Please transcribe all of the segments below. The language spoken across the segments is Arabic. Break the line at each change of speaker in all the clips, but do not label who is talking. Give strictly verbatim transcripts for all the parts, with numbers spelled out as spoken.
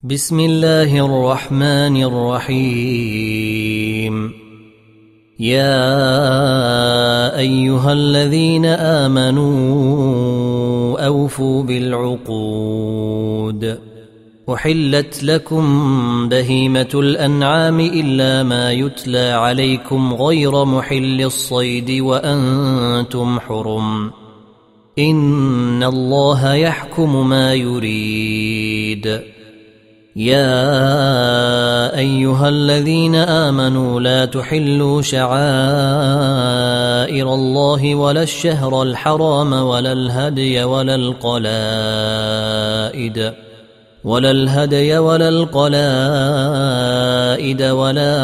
بسم الله الرحمن الرحيم. يا أيها الذين آمنوا أوفوا بالعقود. أحلت لكم بهيمة الأنعام إلا ما يتلى عليكم غير محل الصيد وأنتم حرم. إن الله يحكم ما يريد. يا أيها الذين آمنوا لا تحلوا شعائر الله ولا الشهر الحرام ولا الهدي ولا القلائد ولا الهدي ولا القلائد ولا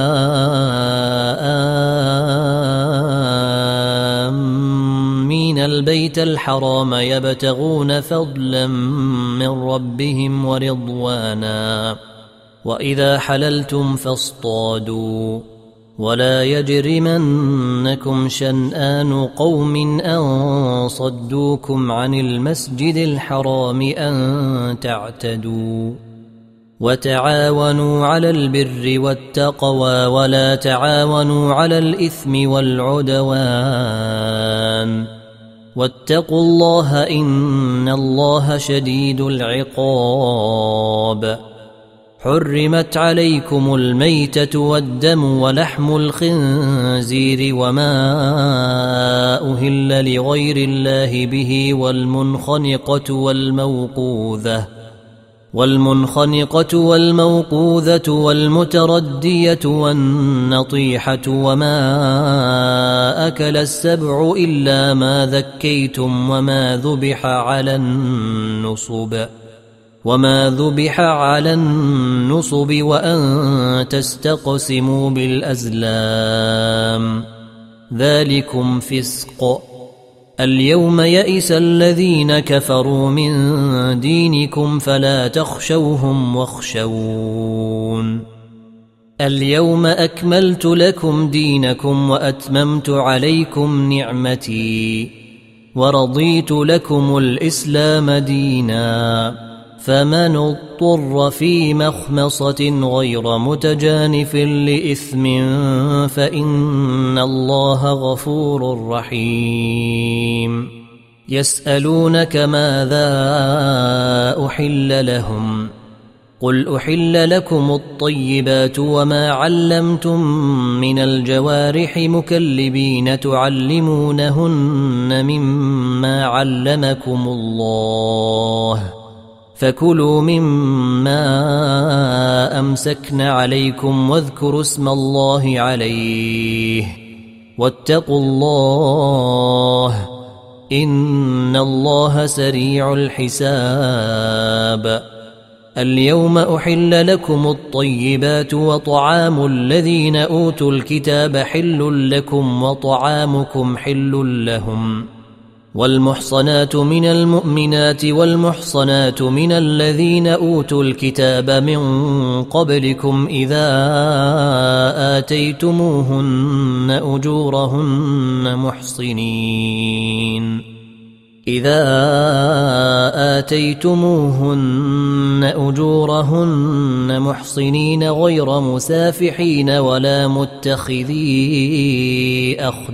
آمين البيت الحرام يبتغون فضلا من ربهم ورضوانا. وإذا حللتم فاصطادوا ولا يجرمنكم شنآن قوم أن صدوكم عن المسجد الحرام أن تعتدوا. وتعاونوا على البر والتقوى ولا تعاونوا على الإثم والعدوان. واتقوا الله إن الله شديد العقاب. حرمت عليكم الميتة والدم ولحم الخنزير وما أهل لغير الله به والمنخنقة والموقوذة والمنخنقة والموقوذة والمتردية والنطيحة وما أكل السبع إلا ما ذكيتم وما ذبح على النصب وما ذبح على النصب وأن تستقسموا بالأزلام ذلكم فسق. اليوم يئس الذين كفروا من دينكم فلا تخشوهم واخشون. اليوم أكملت لكم دينكم وأتممت عليكم نعمتي ورضيت لكم الإسلام دينا. فمن اضطر في مخمصة غير متجانف لإثم فإن الله غفور رحيم. يسألونك ماذا أحل لهم قل أحل لكم الطيبات وما علمتم من الجوارح مكلبين تعلمونهن مما علمكم الله فكلوا مما أمسكن عليكم واذكروا اسم الله عليه واتقوا الله إن الله سريع الحساب. اليوم أحل لكم الطيبات وطعام الذين أوتوا الكتاب حل لكم وطعامكم حل لهم. والمحصنات من المؤمنات والمحصنات من الذين أوتوا الكتاب من قبلكم إذا آتيتموهن أجورهن محصنين إذا آتيتموهن أجورهن محصنين غير مسافحين ولا متخذي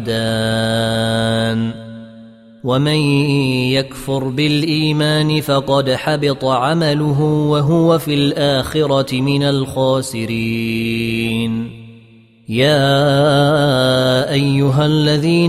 أخدان. ومن يكفر بالإيمان فقد حبط عمله وهو في الآخرة من الخاسرين. يا أيها الذين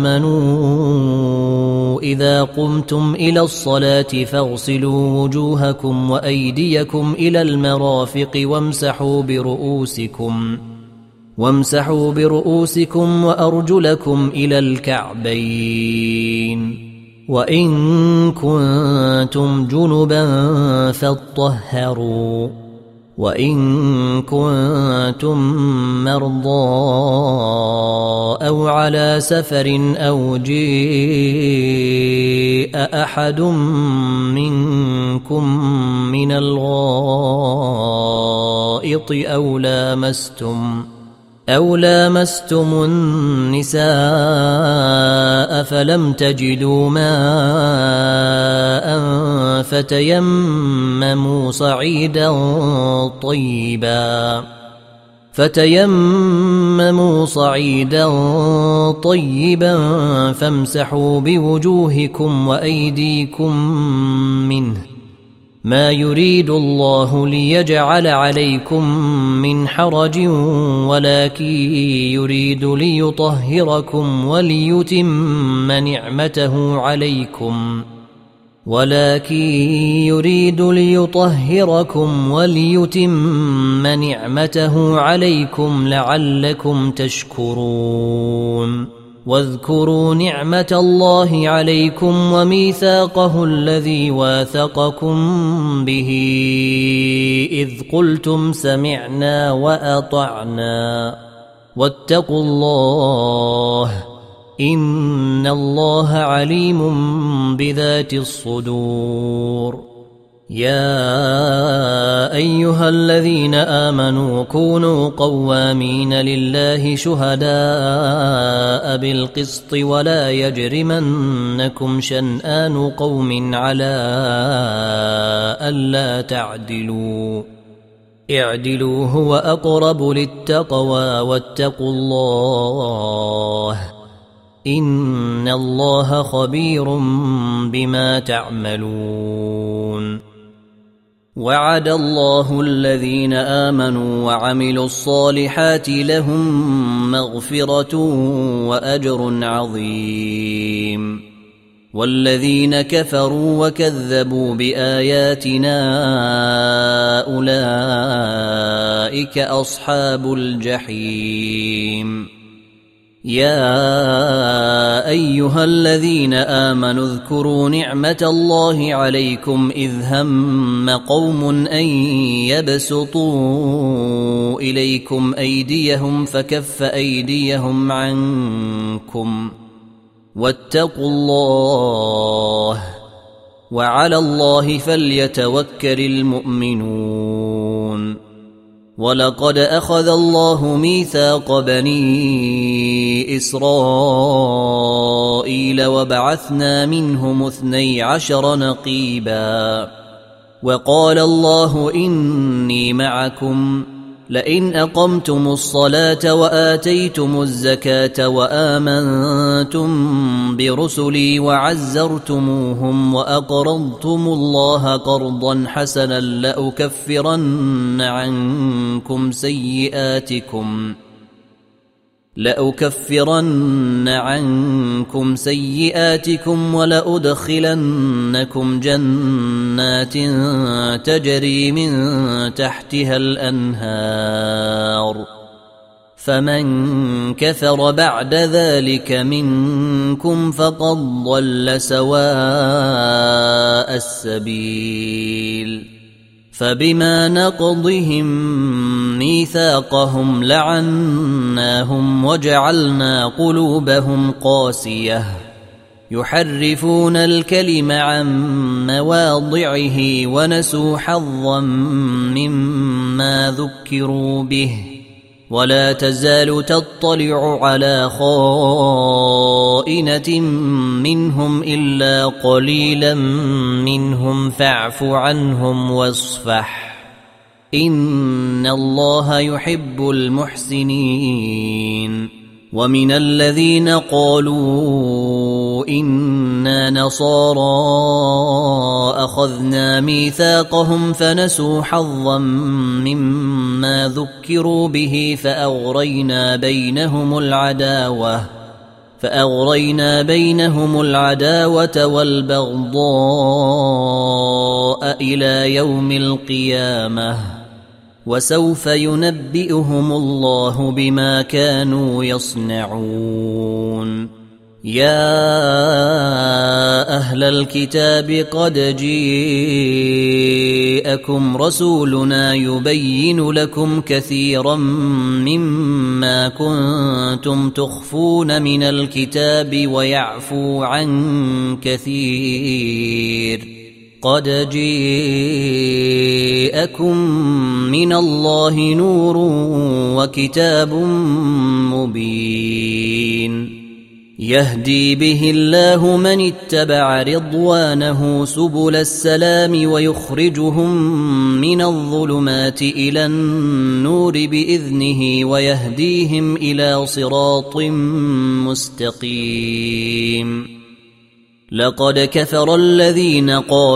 آمنوا إذا قمتم إلى الصلاة فاغسلوا وجوهكم وأيديكم إلى المرافق وامسحوا برؤوسكم وامسحوا برؤوسكم وأرجلكم إلى الكعبين. وإن كنتم جنبا فاطهروا وإن كنتم مرضى أو على سفر أو جاء أحد منكم من الغائط أو لامستم أو لامستم النساء فلم تجدوا ماء فتيمموا صعيدا طيبا فتيمموا صعيدا طيبا فامسحوا بوجوهكم وأيديكم منه ما يريد الله ليجعل عليكم من حرج ولكن يريد ليطهركم وليتم نعمته عليكم ولكن يريد ليطهركم وليتم نعمته عليكم لعلكم تشكرون واذكروا نعمة الله عليكم وميثاقه الذي واثقكم به إذ قلتم سمعنا وأطعنا واتقوا الله إن الله عليم بذات الصدور يا أيها الذين آمنوا كونوا قوامين لله شهداء بالقسط ولا يجرمنكم شنآن قوم على ألا تعدلوا اعدلوا هو أقرب للتقوى واتقوا الله إن الله خبير بما تعملون وعد الله الذين آمنوا وعملوا الصالحات لهم مغفرة وأجر عظيم والذين كفروا وكذبوا بآياتنا أولئك أصحاب الجحيم يا أيها الذين آمنوا اذكروا نعمة الله عليكم إذ هم قوم أن يبسطوا إليكم أيديهم فكف أيديهم عنكم واتقوا الله وعلى الله فليتوكل المؤمنون ولقد أخذ الله ميثاق بني إسرائيل وبعثنا منهم اثني عشر نقيبا وقال الله إني معكم لئن أقمتم الصلاة وآتيتم الزكاة وآمنتم برسلي وعزرتموهم وأقرضتم الله قرضا حسنا لأكفرن عنكم سيئاتكم لأكفرن عنكم سيئاتكم ولأدخلنكم جنات تجري من تحتها الأنهار فمن كفر بعد ذلك منكم فقد ضل سواء السبيل فبما نقضهم ميثاقهم لعناهم وجعلنا قلوبهم قاسية يحرفون الكلم عن مواضعه ونسوا حظا مما ذكروا به ولا تزال تطلع على خائنة منهم إلا قليلا منهم فاعف عنهم واصفح إن الله يحب المحسنين ومن الذين قالوا إنا نصارى أخذنا ميثاقهم فنسوا حظا مما ذكروا به فأغرينا بينهم العداوة فأغرينا بينهم العداوة والبغضاء إلى يوم القيامة وسوف ينبئهم الله بما كانوا يصنعون يا أهل الكتاب قد جاءكم رسولنا يبين لكم كثيرا مما كنتم تخفون من الكتاب ويعفو عن كثير قد جاءكم من الله نور وكتاب مبين يهدي به الله من اتبع رضوانه سبل السلام ويخرجهم من الظلمات إلى النور بإذنه ويهديهم إلى صراط مستقيم. لقد كفر الذين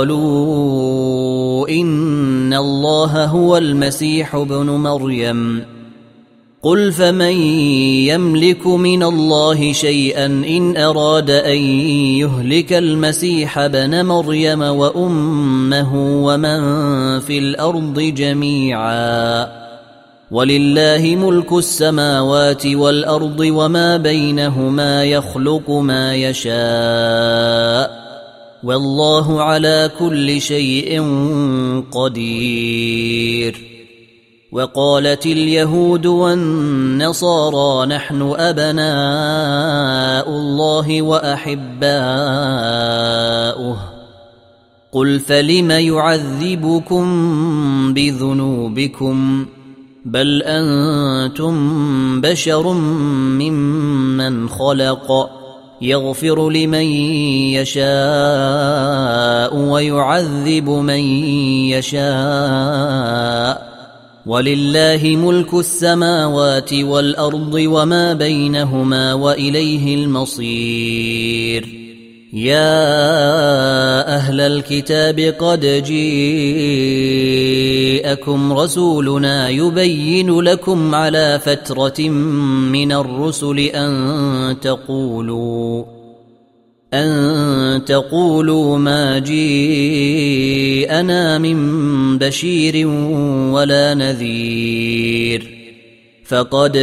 قالوا إن الله هو المسيح ابن مريم قل فمن يملك من الله شيئا إن أراد أن يهلك المسيح ابن مريم وأمه ومن في الأرض جميعا ولله ملك السماوات والأرض وما بينهما يخلق ما يشاء والله على كل شيء قدير. وقالت اليهود والنصارى نحن أبناء الله وأحباؤه قل فلم يعذبكم بذنوبكم بل أنتم بشر ممن خلق يغفر لمن يشاء ويعذب من يشاء ولله ملك السماوات والأرض وما بينهما وإليه المصير. يا أهل الكتاب قد جاءكم رسولنا يبين لكم على فترة من الرسل أن تقولوا أن تقولوا ما جاءنا من بشير ولا نذير فقد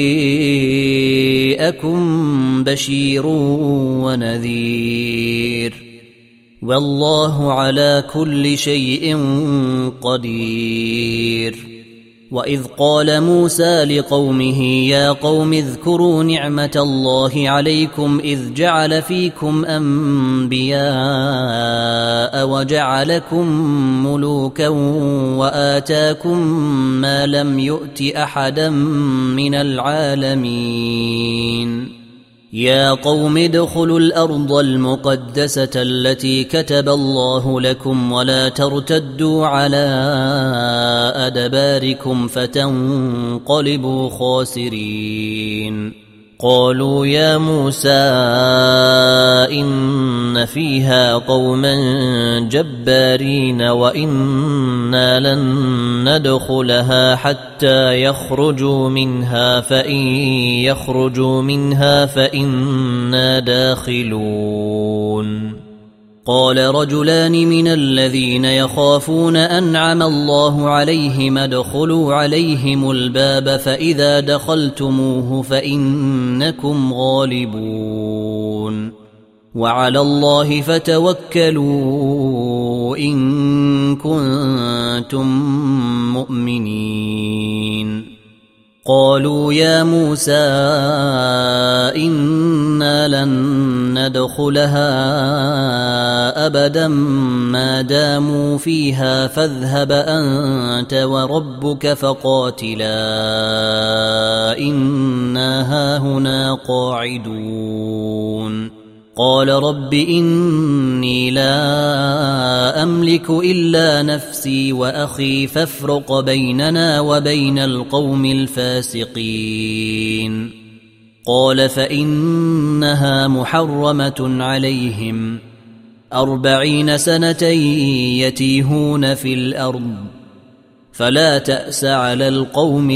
جاءكم بشير ونذير والله على كل شيء قدير. وإذ قال موسى لقومه يا قوم اذكروا نعمة الله عليكم إذ جعل فيكم أنبياء وجعلكم ملوكا وآتاكم ما لم يؤت أحدا من العالمين. يا قوم ادخلوا الأرض المقدسة التي كتب الله لكم ولا ترتدوا على أدباركم فتنقلبوا خاسرين. قالوا يا موسى إن فيها قوما جبارين وإنا لن ندخلها حتى يخرجوا منها فإن يخرجوا منها فإنا داخلون. قال رجلان من الذين يخافون أنعم الله عليهم ادخلوا عليهم الباب فإذا دخلتموه فإنكم غالبون وعلى الله فتوكلوا إن كنتم مؤمنين. قالوا يا موسى إنا لن ندخلها أبدا ما داموا فيها فاذهب أنت وربك فقاتلا إنا هاهنا قاعدون. قال رب إني لا أملك إلا نفسي وأخي فافرق بيننا وبين القوم الفاسقين. قال فإنها محرمة عليهم أربعين سنة يتيهون في الأرض فلا تأس على القوم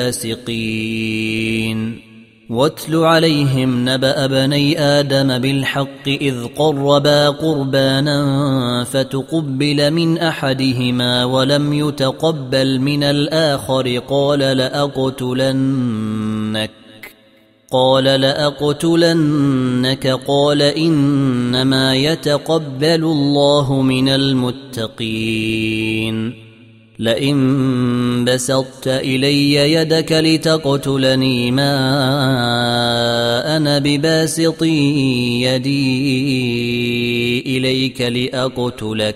الفاسقين. واتل عليهم نبأ بني آدم بالحق إذ قربا قربانا فتقبل من أحدهما ولم يتقبل من الآخر قال لأقتلنك قال لأقتلنك قال إنما يتقبل الله من المتقين. لئن بسطت إلي يدك لتقتلني ما أنا بباسط يدي إليك لأقتلك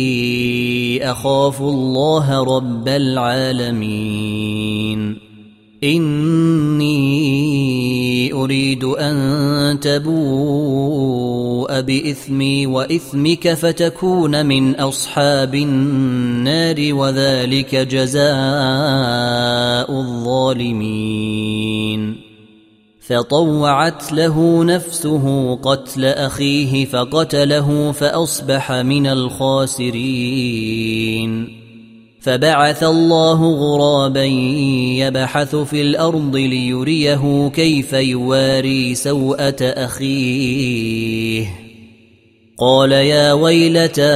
إني أخاف الله رب العالمين. إني أريد أن تبوء بإثمي وإثمك فتكون من أصحاب النار وذلك جزاء الظالمين فطوعت له نفسه قتل أخيه فقتله فأصبح من الخاسرين فبعث الله غرابا يبحث في الأرض ليريه كيف يواري سوءة أخيه قال يا ويلتى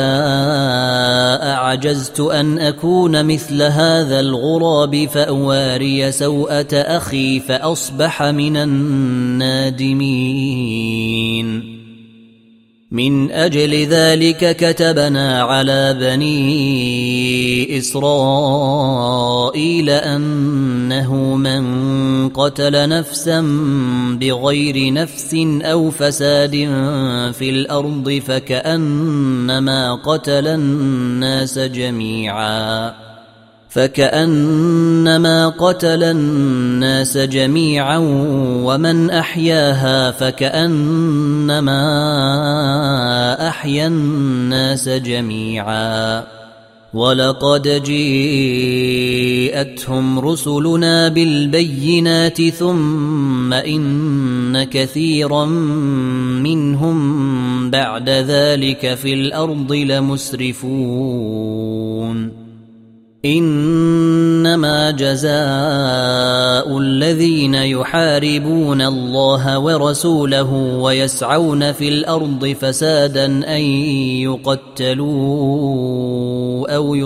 أعجزت أن أكون مثل هذا الغراب فأواري سوءة أخي فأصبح من النادمين من أجل ذلك كتبنا على بني إسرائيل أنه من قتل نفسا بغير نفس أو فساد في الأرض فكأنما قتل الناس جميعا فكأنما قتل الناس جميعا ومن أحياها فكأنما أحيا الناس جميعا ولقد جاءتهم رسلنا بالبينات ثم إن كثيرا منهم بعد ذلك في الأرض لمسرفون إنما جزاء الذين يحاربون الله ورسوله ويسعون في الأرض فسادا أن يقتلوا أو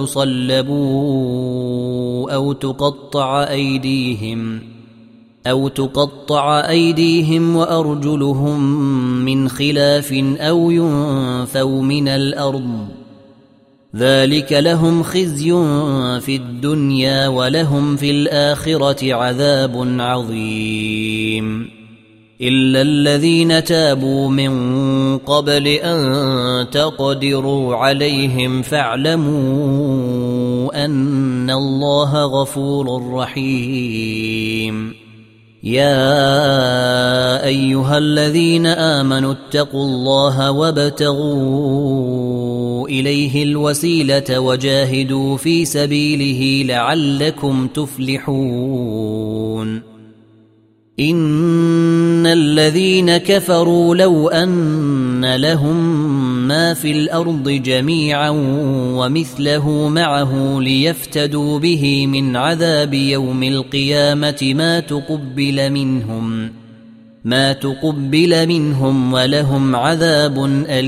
يصلبوا أو تقطع أيديهم أو تقطع أيديهم وأرجلهم من خلاف أو ينفوا من الأرض ذلك لهم خزي في الدنيا ولهم في الآخرة عذاب عظيم إلا الذين تابوا من قبل أن تقدروا عليهم فاعلموا أن الله غفور رحيم يا أيها الذين آمنوا اتقوا الله وابتغوا إليه الوسيلة وجاهدوا في سبيله لعلكم تفلحون إن الذين كفروا لو أن لهم ما في الأرض جميعا ومثله معه ليفتدوا به من عذاب يوم القيامة ما تقبل منهم ما تقبل منهم ولهم عذاب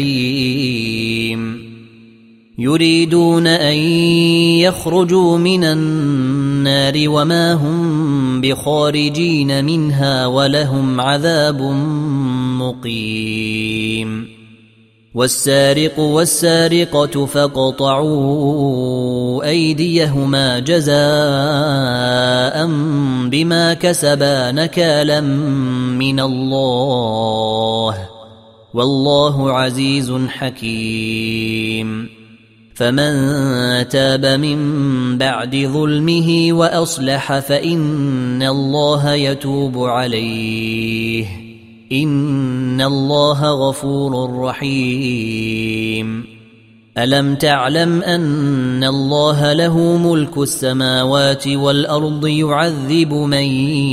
أليم يريدون أن يخرجوا من النار وما هم بخارجين منها ولهم عذاب مقيم والسارق والسارقة فاقطعوا أيديهما جزاء بما كسبا نكالا من الله والله عزيز حكيم فمن تاب من بعد ظلمه وأصلح فإن الله يتوب عليه إن الله غفور رحيم ألم تعلم أن الله له ملك السماوات والأرض يعذب من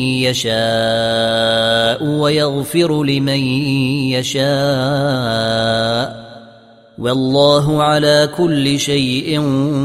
يشاء ويغفر لمن يشاء والله على كل شيء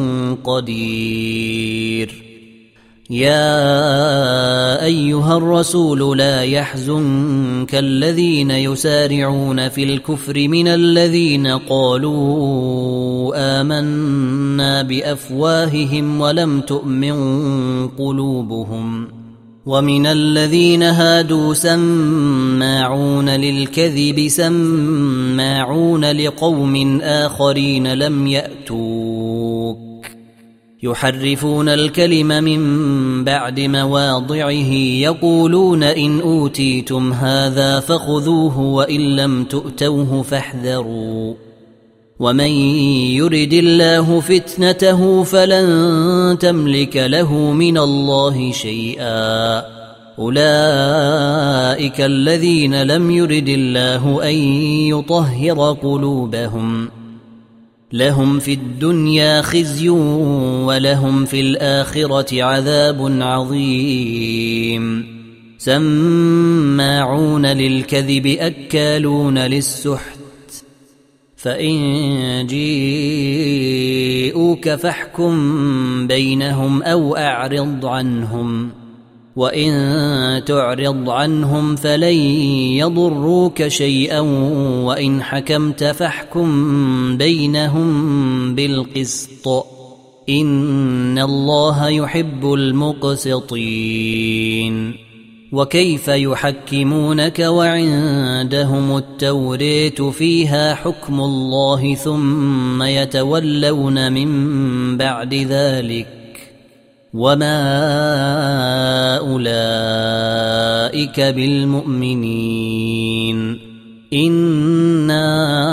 قدير يا أيها الرسول لا يحزنك الذين يسارعون في الكفر من الذين قالوا آمنا بأفواههم ولم تؤمن قلوبهم ومن الذين هادوا سماعون للكذب سماعون لقوم آخرين لم يأتوك يحرفون الكلم من بعد مواضعه يقولون إن أوتيتم هذا فخذوه وإن لم تؤتوه فاحذروا ومن يرد الله فتنته فلن تملك له من الله شيئا أولئك الذين لم يرد الله أن يطهر قلوبهم لهم في الدنيا خزي ولهم في الآخرة عذاب عظيم سماعون للكذب أكالون للسحت فإن جيءوك فاحكم بينهم أو أعرض عنهم وإن تعرض عنهم فلن يضروك شيئا وإن حكمت فاحكم بينهم بالقسط إن الله يحب المقسطين وكيف يحكمونك وعندهم التوراة فيها حكم الله ثم يتولون من بعد ذلك وما أولئك بالمؤمنين إنا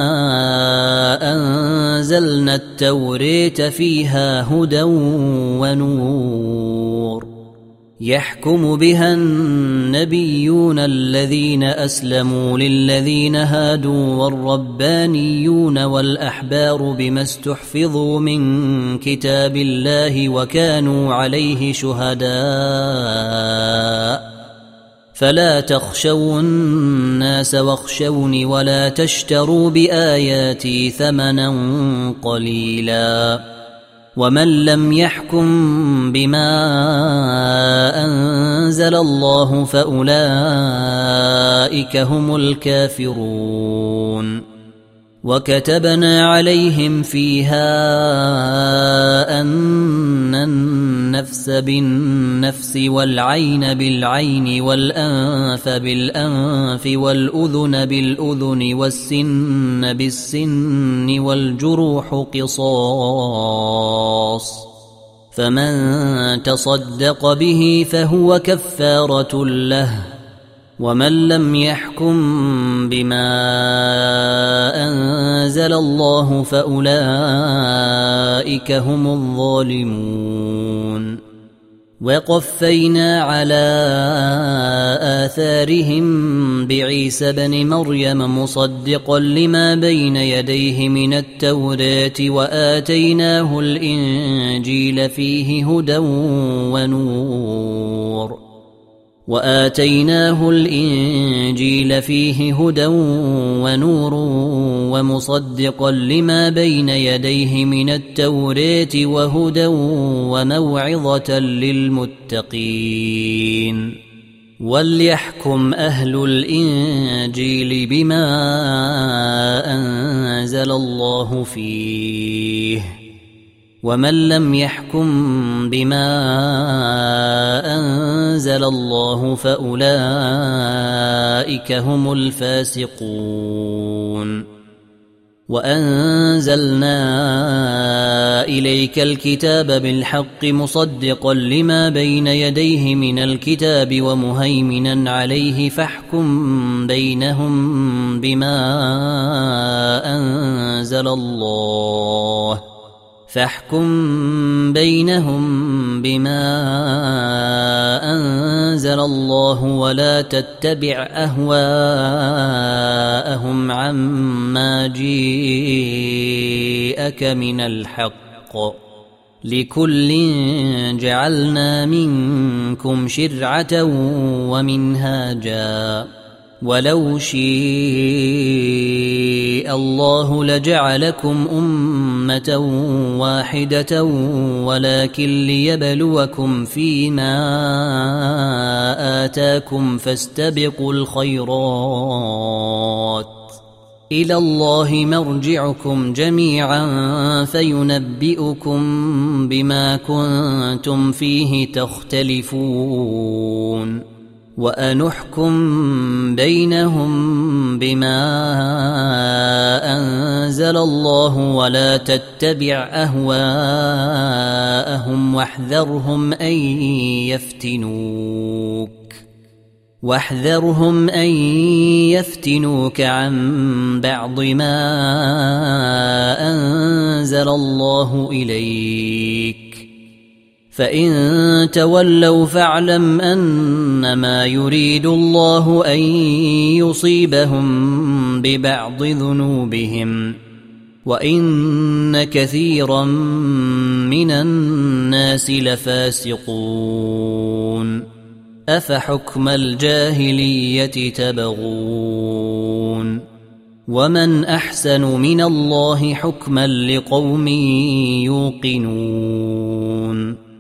أنزلنا التوراة فيها هدى ونور يحكم بها النبيون الذين أسلموا للذين هادوا والربانيون والأحبار بما استحفظوا من كتاب الله وكانوا عليه شهداء فلا تخشوا الناس واخشوني ولا تشتروا بآياتي ثمنا قليلا ومن لم يحكم بما أنزل الله فأولئك هم الكافرون وكتبنا عليهم فيها أن النفس بالنفس والعين بالعين والأنف بالأنف والأذن بالأذن والسن بالسن والجروح قصاص فمن تصدق به فهو كفارة له ومن لم يحكم بما أنزل الله فأولئك هم الظالمون وقفينا على آثارهم بعيسى بن مريم مصدقا لما بين يديه من التوراة وآتيناه الإنجيل فيه هدى ونور وآتيناه الإنجيل فيه هدى ونور ومصدقا لما بين يديه من التوراة وهدى وموعظة للمتقين وليحكم أهل الإنجيل بما أنزل الله فيه ومن لم يحكم بما أنزل الله فأولئك هم الفاسقون وأنزلنا إليك الكتاب بالحق مصدقا لما بين يديه من الكتاب ومهيمنا عليه فاحكم بينهم بما أنزل الله فاحكم بينهم بما أنزل الله ولا تتبع أهواءهم عما جيءك من الحق لكل جعلنا منكم شرعة ومنهاجا ولو شيء الله لجعلكم أمة واحدة ولكن ليبلوكم فيما آتاكم فاستبقوا الخيرات إلى الله مرجعكم جميعا فينبئكم بما كنتم فيه تختلفون وأنحكم بينهم بما أنزل الله ولا تتبع أهواءهم واحذرهم أن يفتنوك واحذرهم أن يفتنوك عن بعض ما أنزل الله إليك فإن تولوا فاعلم أنما يريد الله أن يصيبهم ببعض ذنوبهم وإن كثيرا من الناس لفاسقون أفحكم الجاهلية تبغون ومن أحسن من الله حكما لقوم يوقنون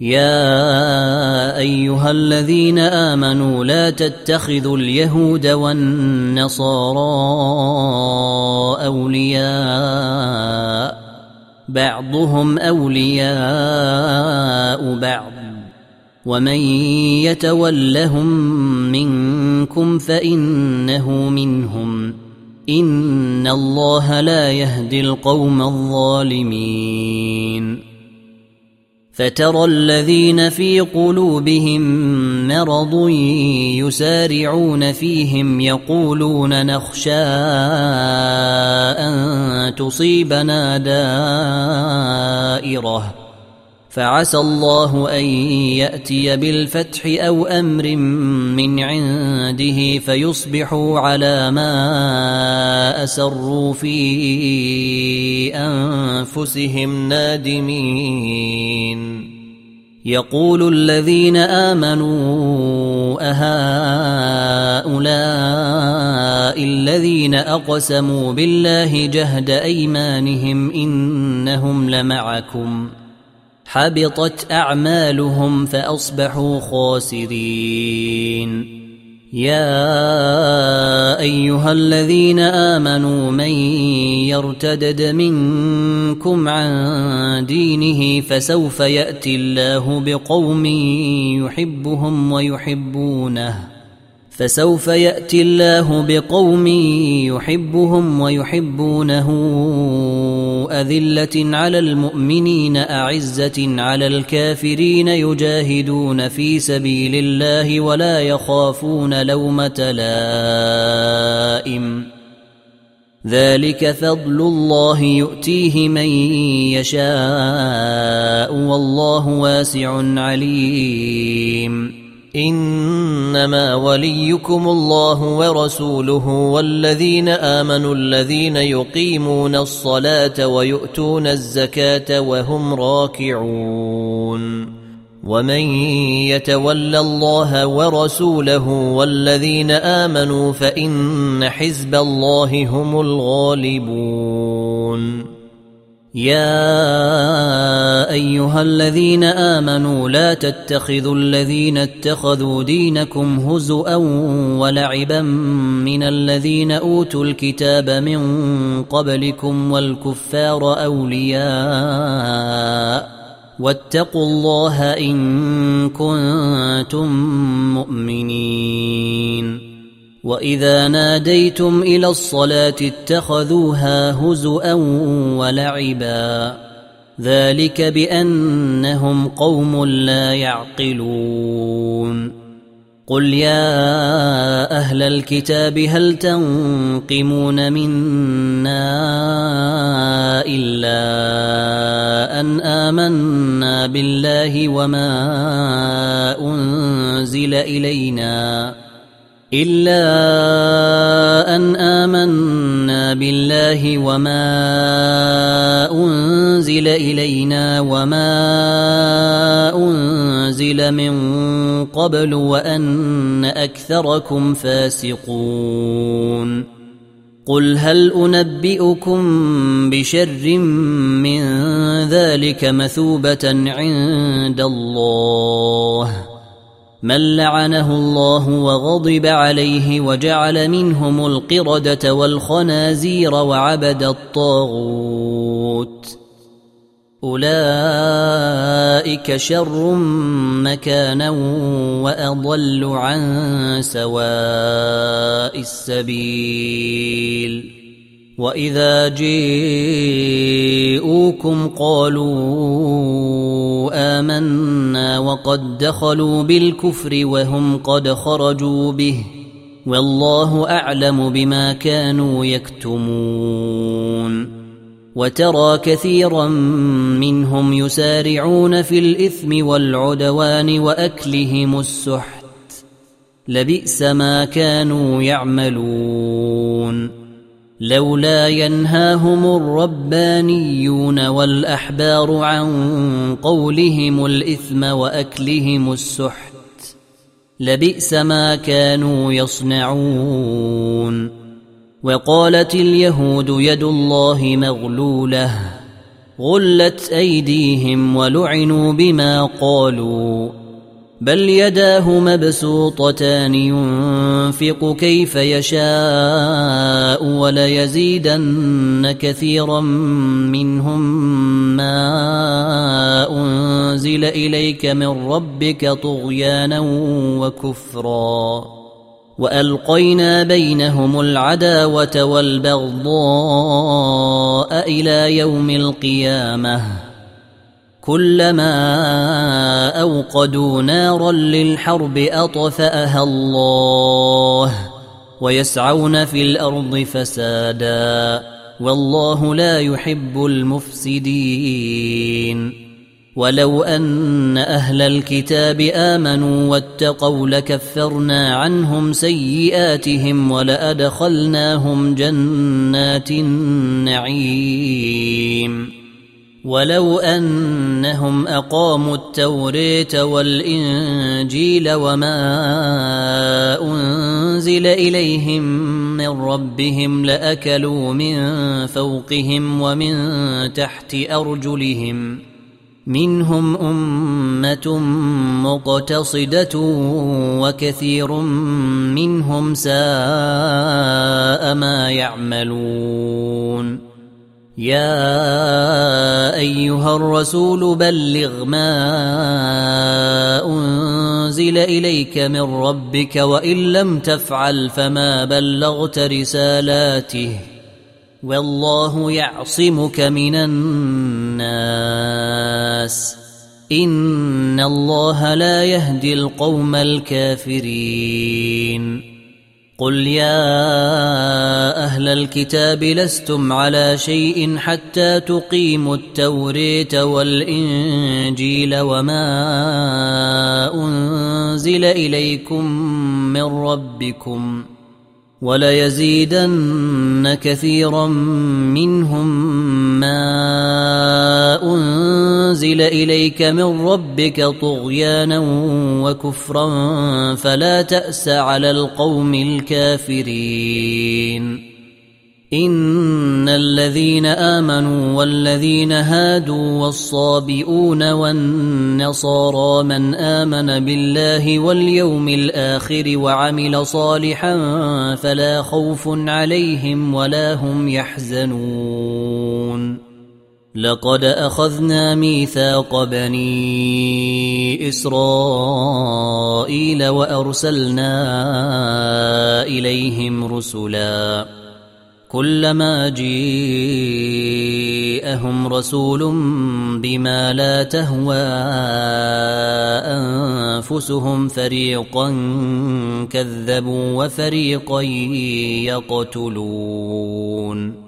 يا أيها الذين آمنوا لا تتخذوا اليهود والنصارى أولياء بعضهم أولياء بعض ومن يتولهم منكم فإنه منهم إن الله لا يهدي القوم الظالمين فترى الذين في قلوبهم مرض يسارعون فيهم يقولون نخشى أن تصيبنا دائرة فعسى الله أن يأتي بالفتح أو أمر من عنده فيصبحوا على ما أسروا في أنفسهم نادمين يقول الذين آمنوا أهؤلاء الذين أقسموا بالله جهد أيمانهم إنهم لمعكم حبطت أعمالهم فأصبحوا خاسرين يا أيها الذين آمنوا من يرتدد منكم عن دينه فسوف يأتي الله بقوم يحبهم ويحبونه فسوف يأتي الله بقوم يحبهم ويحبونه أذلة على المؤمنين أعزة على الكافرين يجاهدون في سبيل الله ولا يخافون لومة لائم ذلك فضل الله يؤتيه من يشاء والله واسع عليم إنما وليكم الله ورسوله والذين آمنوا الذين يقيمون الصلاة ويؤتون الزكاة وهم راكعون ومن يتول الله ورسوله والذين آمنوا فإن حزب الله هم الغالبون يا أيها الذين آمنوا لا تتخذوا الذين اتخذوا دينكم هزؤا ولعبا من الذين أوتوا الكتاب من قبلكم والكفار أولياء واتقوا الله إن كنتم مؤمنين وإذا ناديتم إلى الصلاة اتخذوها هزؤا ولعبا ذلك بأنهم قوم لا يعقلون قل يا أهل الكتاب هل تنقمون منا إلا أن آمنا بالله وما أنزل إلينا إلا أن آمنا بالله وما أنزل إلينا وما أنزل من قبل وأن أكثركم فاسقون قل هل أنبئكم بشر من ذلك مثوبة عند الله من لعنه الله وغضب عليه وجعل منهم القردة والخنازير وعبد الطاغوت أولئك شر مكانا وأضل عن سواء السبيل وإذا جاءوكم قالوا آمنا وقد دخلوا بالكفر وهم قد خرجوا به والله أعلم بما كانوا يكتمون وترى كثيرا منهم يسارعون في الإثم والعدوان وأكلهم السحت لبئس ما كانوا يعملون لولا ينهاهم الربانيون والأحبار عن قولهم الإثم وأكلهم السحت لبئس ما كانوا يصنعون وقالت اليهود يد الله مغلولة غلت أيديهم ولعنوا بما قالوا بل يداه مبسوطتان ينفق كيف يشاء وليزيدن كثيرا منهم ما أنزل إليك من ربك طغيانا وكفرا وألقينا بينهم العداوة والبغضاء إلى يوم القيامة كلما أوقدوا نارا للحرب أطفأها الله ويسعون في الأرض فسادا والله لا يحب المفسدين ولو أن أهل الكتاب آمنوا واتقوا لكفرنا عنهم سيئاتهم ولأدخلناهم جنات النعيم ولو أنهم أقاموا التوراة والإنجيل وما أنزل إليهم من ربهم لأكلوا من فوقهم ومن تحت أرجلهم منهم أمة مقتصدة وكثير منهم ساء ما يعملون يا أيها الرسول بلغ ما أنزل إليك من ربك وإن لم تفعل فما بلغت رسالاته والله يعصمك من الناس إن الله لا يهدي القوم الكافرين قل يا أهل الكتاب لستم على شيء حتى تقيموا التوراة والإنجيل وما أنزل إليكم من ربكم وليزيدن كثيرا منهم ما أنزل إليك من ربك طغيانا وكفرا فلا تأس على القوم الكافرين إن الذين آمنوا والذين هادوا والصابئون والنصارى من آمن بالله واليوم الآخر وعمل صالحا فلا خوف عليهم ولا هم يحزنون لقد أخذنا ميثاق بني إسرائيل وأرسلنا إليهم رسلاً كلما جاءهم رسول بما لا تهوى أنفسهم فريقا كذبوا وفريقا يقتلون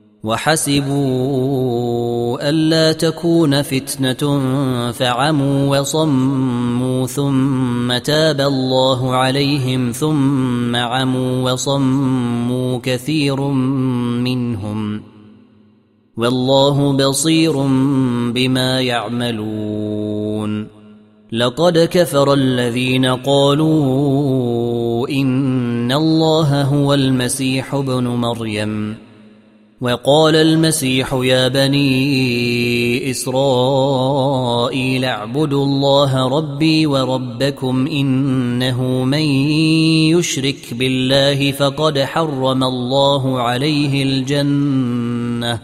وحسبوا ألا تكون فتنة فعموا وصموا ثم تاب الله عليهم ثم عموا وصموا كثير منهم والله بصير بما يعملون لقد كفر الذين قالوا إن الله هو المسيح ابن مريم وقال المسيح يا بني إسرائيل اعبدوا الله ربي وربكم إنه من يشرك بالله فقد حرم الله عليه الجنة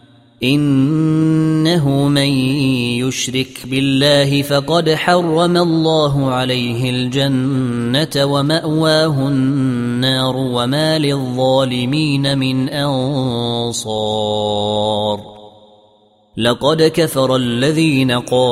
إنه من يشرك بالله فقد حرم الله عليه الجنة ومأواه النار وما للظالمين من أنصار لقد كفر الذين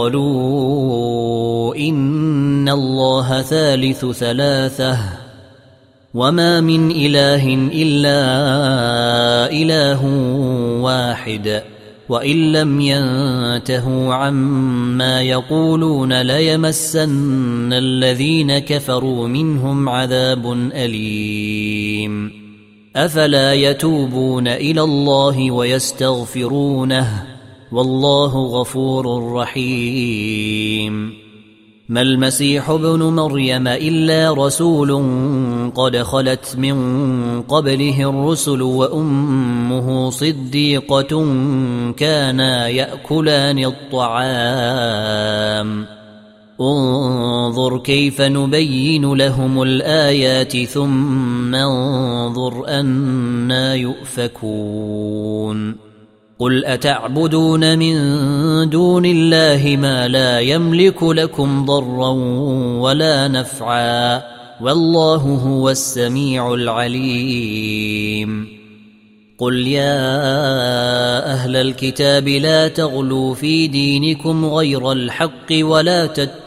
قالوا إن الله ثالث ثلاثة وما من إله إلا إله واحد وإن لم ينتهوا عما يقولون ليمسن الذين كفروا منهم عذاب أليم أفلا يتوبون إلى الله ويستغفرونه والله غفور رحيم ما المسيح ابن مريم إلا رسول قد خلت من قبله الرسل وأمه صديقة كانا يأكلان الطعام انظر كيف نبين لهم الآيات ثم انظر أنى يؤفكون قل أتعبدون من دون الله ما لا يملك لكم ضرا ولا نفعا والله هو السميع العليم قل يا أهل الكتاب لا تغلوا في دينكم غير الحق ولا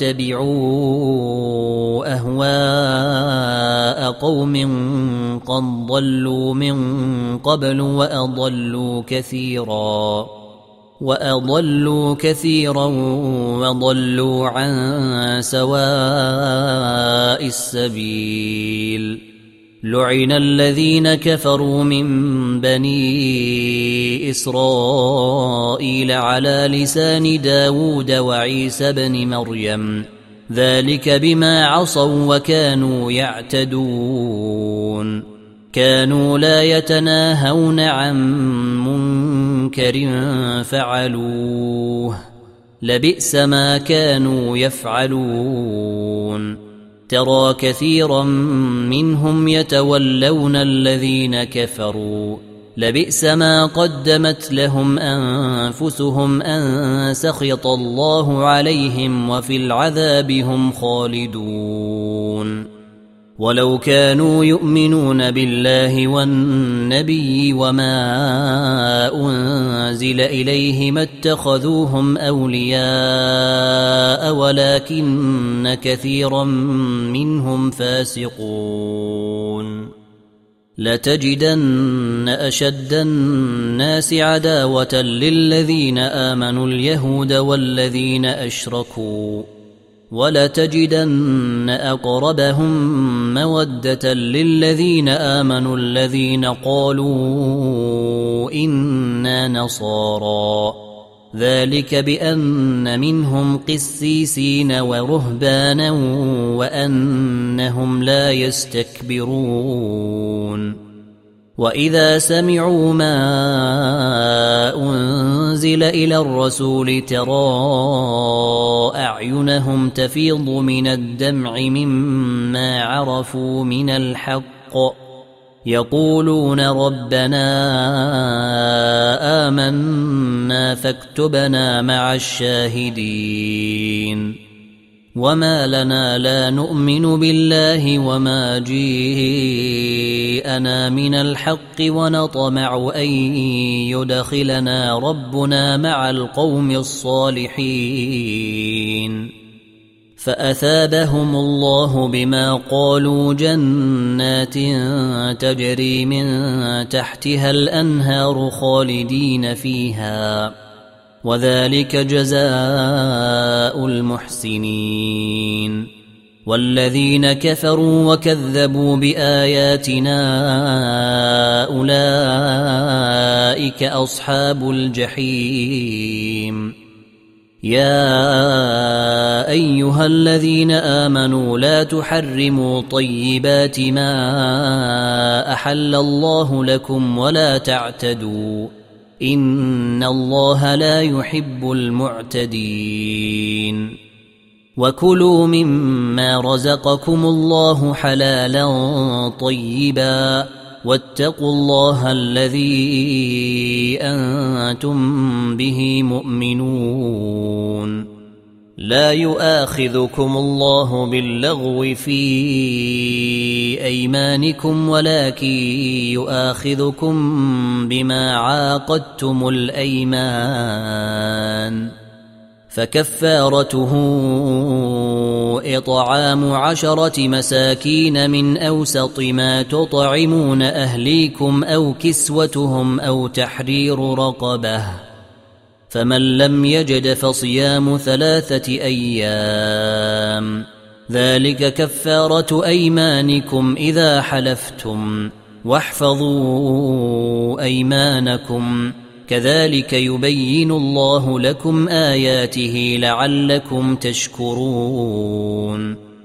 تتبعوا أهواء قوم قد ضلوا من قبل وأضلوا كثيرا وأضلوا كثيرا وضلوا عن سواء السبيل لعن الذين كفروا من بني إسرائيل على لسان داود وعيسى بن مريم ذلك بما عصوا وكانوا يعتدون كانوا لا يتناهون عن منكر فعلوه لبئس ما كانوا يفعلون ترى كثيرا منهم يتولون الذين كفروا لبئس ما قدمت لهم أنفسهم أن سخط الله عليهم وفي العذاب هم خالدون ولو كانوا يؤمنون بالله والنبي وما أنزل إليه ما اتخذوهم أولياء ولكن كثيرا منهم فاسقون لتجدن أشد الناس عداوة للذين آمنوا اليهود والذين أشركوا ولتجدن أقربهم مودة للذين آمنوا الذين قالوا إنا نصارى ذلك بأن منهم قسيسين ورهبانا وأنهم لا يستكبرون وإذا سمعوا ما أنزل إلى الرسول ترى أعينهم تفيض من الدمع مما عرفوا من الحق يقولون ربنا آمنا فاكتبنا مع الشاهدين وما لنا لا نؤمن بالله وما جيءنا من الحق ونطمع أن يدخلنا ربنا مع القوم الصالحين فأثابهم الله بما قالوا جنات تجري من تحتها الأنهار خالدين فيها وذلك جزاء المحسنين والذين كفروا وكذبوا بآياتنا أولئك أصحاب الجحيم يا أيها الذين آمنوا لا تحرموا طيبات ما أحل الله لكم ولا تعتدوا إن الله لا يحب المعتدين وكلوا مما رزقكم الله حلالا طيبا واتقوا الله الذي أنتم به مؤمنون لا يؤاخذكم الله باللغو في أيمانكم ولكن يؤاخذكم بما عاقدتم الأيمان فكفارته إطعام عشرة مساكين من أوسط ما تطعمون أهليكم أو كسوتهم أو تحرير رقبة فمن لم يجد فصيام ثلاثة أيام ذلك كفارة أيمانكم إذا حلفتم واحفظوا أيمانكم كذلك يبين الله لكم آياته لعلكم تشكرون.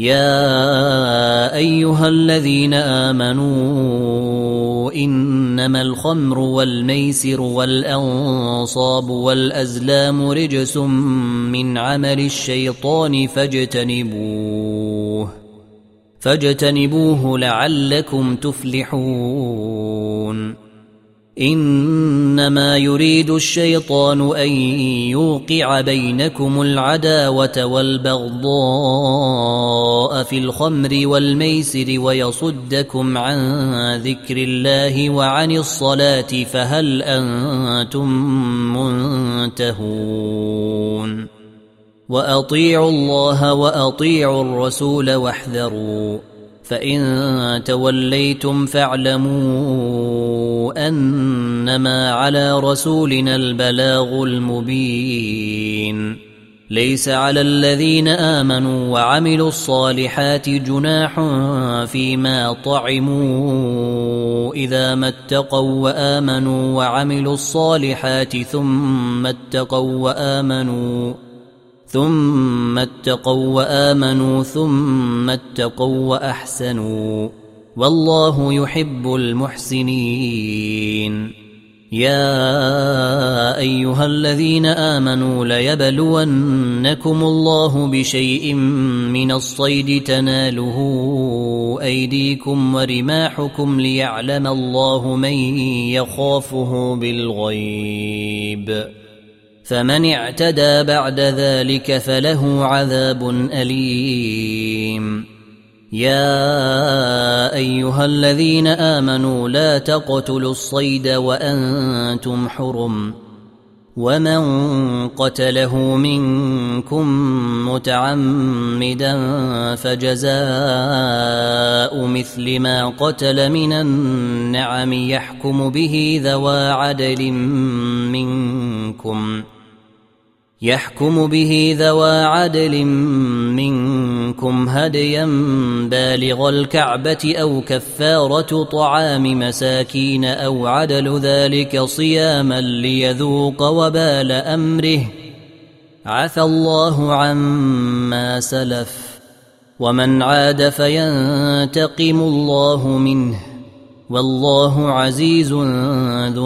يا أيها الذين آمنوا إنما الخمر والميسر والأنصاب والأزلام رجس من عمل الشيطان فاجتنبوه فاجتنبوه لعلكم تفلحون. إنما يريد الشيطان أن يوقع بينكم العداوة والبغضاء في الخمر والميسر ويصدكم عن ذكر الله وعن الصلاة فهل أنتم منتهون. وأطيعوا الله وأطيعوا الرسول واحذروا فإن توليتم فاعلموا أنما على رسولنا البلاغ المبين. ليس على الذين آمنوا وعملوا الصالحات جناح فيما طعموا إذا ما اتقوا وآمنوا وعملوا الصالحات ثم اتقوا وآمنوا ثم اتقوا وآمنوا ثم اتقوا وأحسنوا والله يحب المحسنين. يا أيها الذين آمنوا ليبلونكم الله بشيء من الصيد تناله أيديكم ورماحكم ليعلم الله من يخافه بالغيب فمن اعتدى بعد ذلك فله عذاب أليم. يا أيها الذين آمنوا لا تقتلوا الصيد وأنتم حرم ومن قتله منكم متعمدا فجزاء مثل ما قتل من النعم يحكم به ذوى عدل منكم يحكم به ذوى عدل منكم هديا بالغ الكعبة أو كفارة طعام مساكين أو عدل ذلك صياما ليذوق وبال أمره عفى الله عما سلف ومن عاد فينتقم الله منه والله عزيز ذو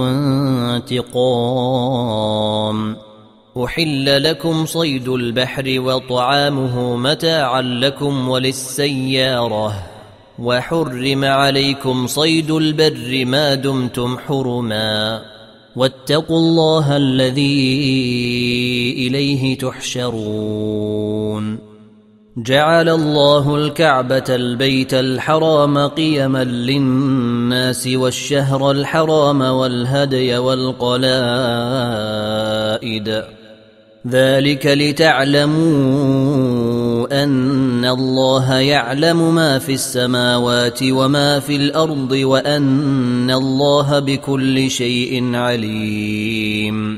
انتقام. أحل لكم صيد البحر وطعامه متاعا لكم وللسيارة وحرم عليكم صيد البر ما دمتم حرما واتقوا الله الذي إليه تحشرون. جعل الله الكعبة البيت الحرام قيما للناس والشهر الحرام والهدي والقلائد ذلك لتعلموا أن الله يعلم ما في السماوات وما في الأرض وأن الله بكل شيء عليم.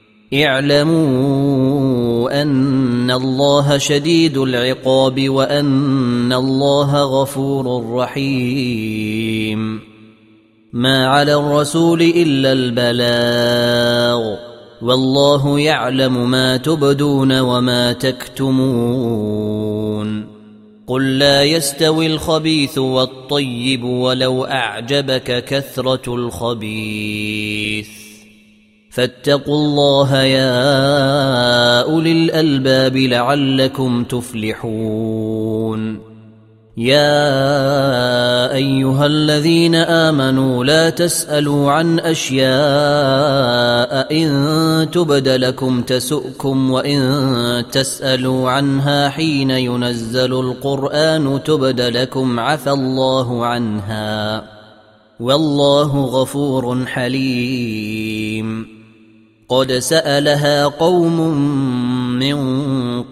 اعلموا أن الله شديد العقاب وأن الله غفور رحيم. ما على الرسول إلا البلاغ والله يعلم ما تبدون وما تكتمون. قل لا يستوي الخبيث والطيب ولو أعجبك كثرة الخبيث فاتقوا الله يا أولي الألباب لعلكم تفلحون. يا أيها الذين آمنوا لا تسألوا عن أشياء إن تبد لكم تسؤكم وإن تسألوا عنها حين ينزل القرآن تبد لكم عفى الله عنها والله غفور حليم. قد سألها قوم من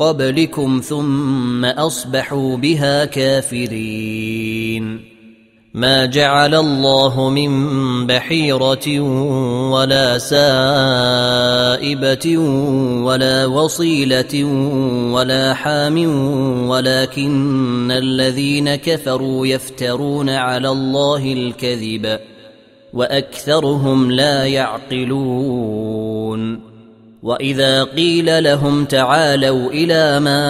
قبلكم ثم أصبحوا بها كافرين. ما جعل الله من بحيرة ولا سائبة ولا وصيلة ولا حام ولكن الذين كفروا يفترون على الله الكذب وأكثرهم لا يعقلون وإذا قيل لهم تعالوا إلى ما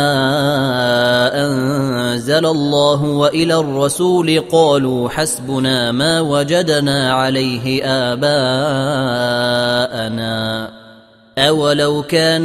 أنزل الله وإلى الرسول قالوا حسبنا ما وجدنا عليه آباءنا أولو كان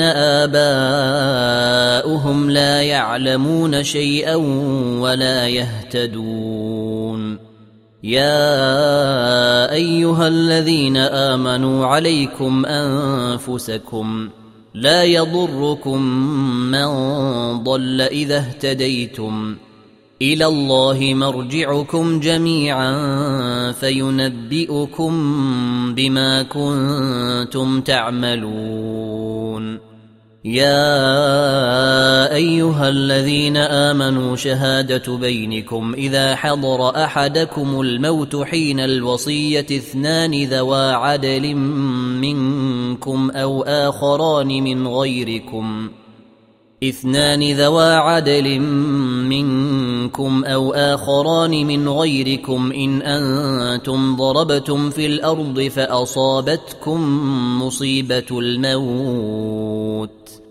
آباؤهم لا يعلمون شيئا ولا يهتدون يا أيها الذين آمنوا عليكم أنفسكم لا يضركم من ضل إذا اهتديتم إلى الله مرجعكم جميعا فينبئكم بما كنتم تعملون يا أيها الذين آمنوا شهادة بينكم إذا حضر أحدكم الموت حين الوصية اثنان ذوا عدل منكم أو آخران من غيركم اثنان ذوا عدل منكم أو آخران من غيركم إن أنتم ضربتم في الأرض فأصابتكم مصيبة الموت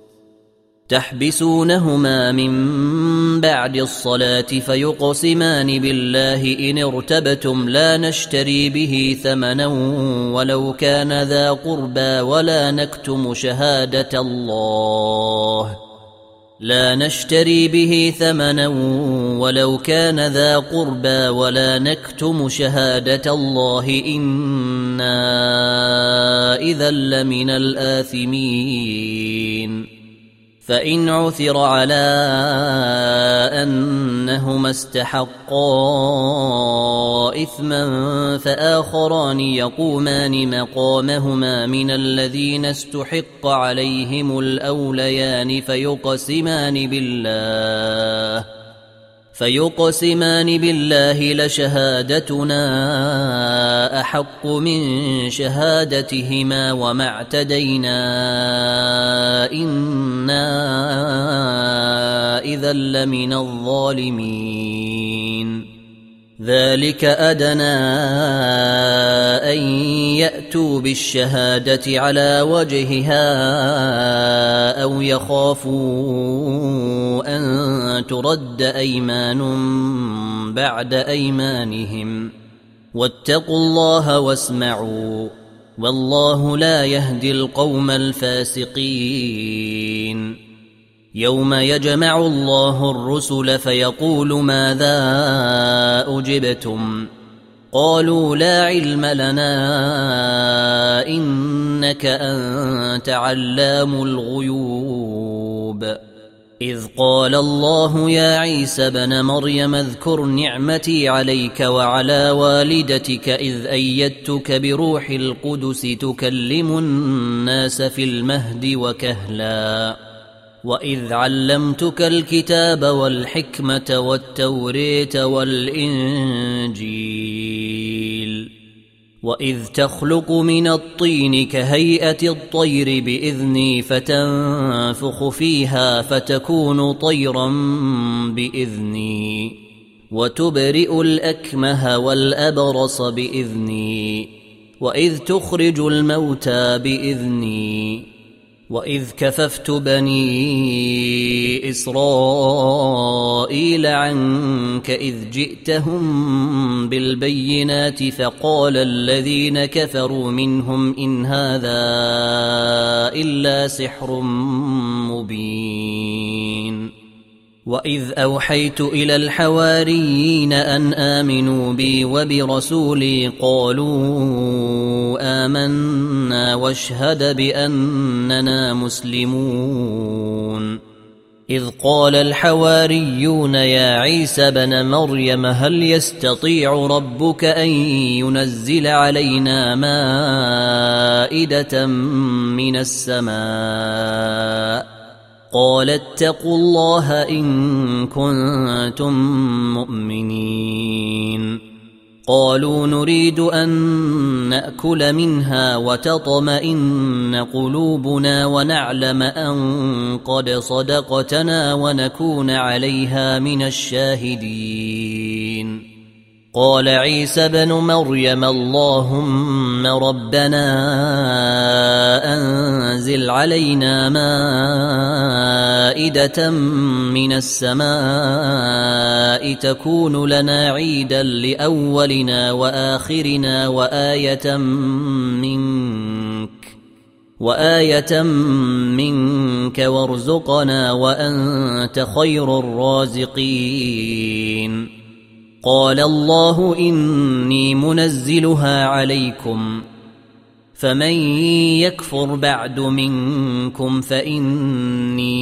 تحبسونهما من بعد الصلاة فيقسمان بالله إن ارتبتم لا نشتري به ثمنا ولو كان ذا قربى ولا نكتم شهادة الله لا نشتري به ثمنا ولو كان ذا قربى ولا نكتم شهادة الله إنا إذا لمن الآثمين فإن عثر على أنهما استحقا إثما فآخران يقومان مقامهما من الذين استحق عليهم الأوليان فيقسمان بالله فيقسمان بالله لشهادتنا أحق من شهادتهما وما اعتدينا إنا إذا لمن الظالمين ذلك أدنى أن يأتوا بالشهادة على وجهها أو يخافوا أن ترد أيمان بعد أيمانهم واتقوا الله واسمعوا والله لا يهدي القوم الفاسقين يوم يجمع الله الرسل فيقول ماذا أجبتم قالوا لا علم لنا إنك أنت علام الغيوب إذ قال الله يا عيسى ابن مريم اذكر نعمتي عليك وعلى والدتك إذ أيدتك بروح القدس تكلم الناس في المهد وكهلا وإذ علمتك الكتاب والحكمة والتوريت والإنجيل وإذ تخلق من الطين كهيئة الطير بإذني فتنفخ فيها فتكون طيرا بإذني وتبرئ الأكمه والأبرص بإذني وإذ تخرج الموتى بإذني وإذ كففت بني إسرائيل عنك إذ جئتهم بالبينات فقال الذين كفروا منهم إن هذا إلا سحر مبين وإذ أوحيت إلى الحواريين أن آمنوا بي وبرسولي قالوا آمنا واشهد بأننا مسلمون إذ قال الحواريون يا عيسى ابن مريم هل يستطيع ربك أن ينزل علينا مائدة من السماء قال اتقوا الله إن كنتم مؤمنين قالوا نريد أن نأكل منها وتطمئن قلوبنا ونعلم أن قد صدقتنا ونكون عليها من الشاهدين. قال عيسى بن مريم اللهم ربنا أنزل علينا مائدة من السماء تكون لنا عيدا لأولنا وآخرنا وآية منك وآية منك وارزقنا وأنت خير الرازقين. قال الله إني منزلها عليكم فمن يكفر بعد منكم فإني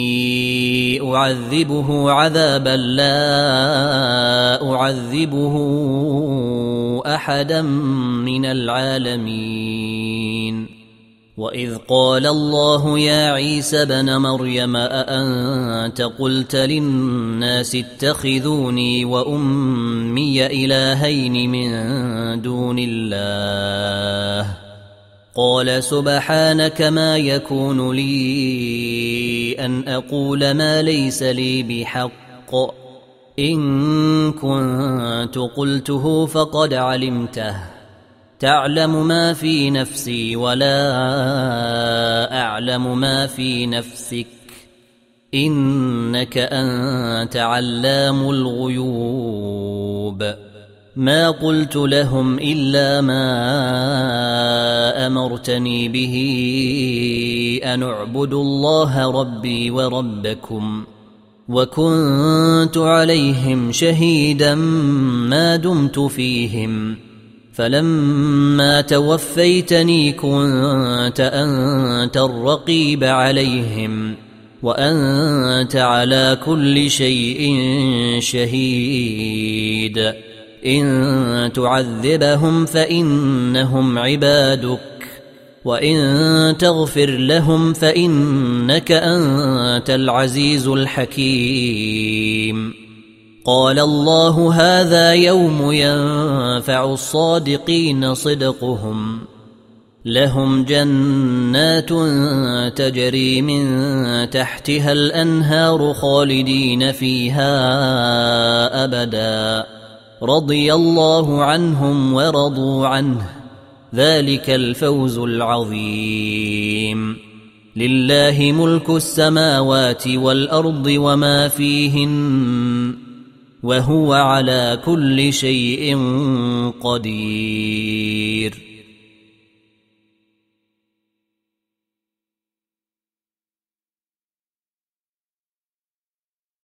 أعذبه عذابا لا أعذبه أحدا من العالمين. وإذ قال الله يا عيسى بن مريم أأنت قلت للناس اتخذوني وأمي إلهين من دون الله قال سبحانك ما يكون لي أن أقول ما ليس لي بحق إن كنت قلته فقد علمته تعلم ما في نفسي ولا أعلم ما في نفسك إنك أنت علام الغيوب. ما قلت لهم إلا ما أمرتني به أن اعبدوا الله ربي وربكم وكنت عليهم شهيدا ما دمت فيهم فلما توفيتني كنت أنت الرقيب عليهم وأنت على كل شيء شهيد. إن تعذبهم فإنهم عبادك وإن تغفر لهم فإنك أنت العزيز الحكيم. قال الله هذا يوم ينفع الصادقين صدقهم لهم جنات تجري من تحتها الأنهار خالدين فيها أبدا رضي الله عنهم ورضوا عنه ذلك الفوز العظيم. لله ملك السماوات والأرض وما فيهن وهو على كل شيء قدير.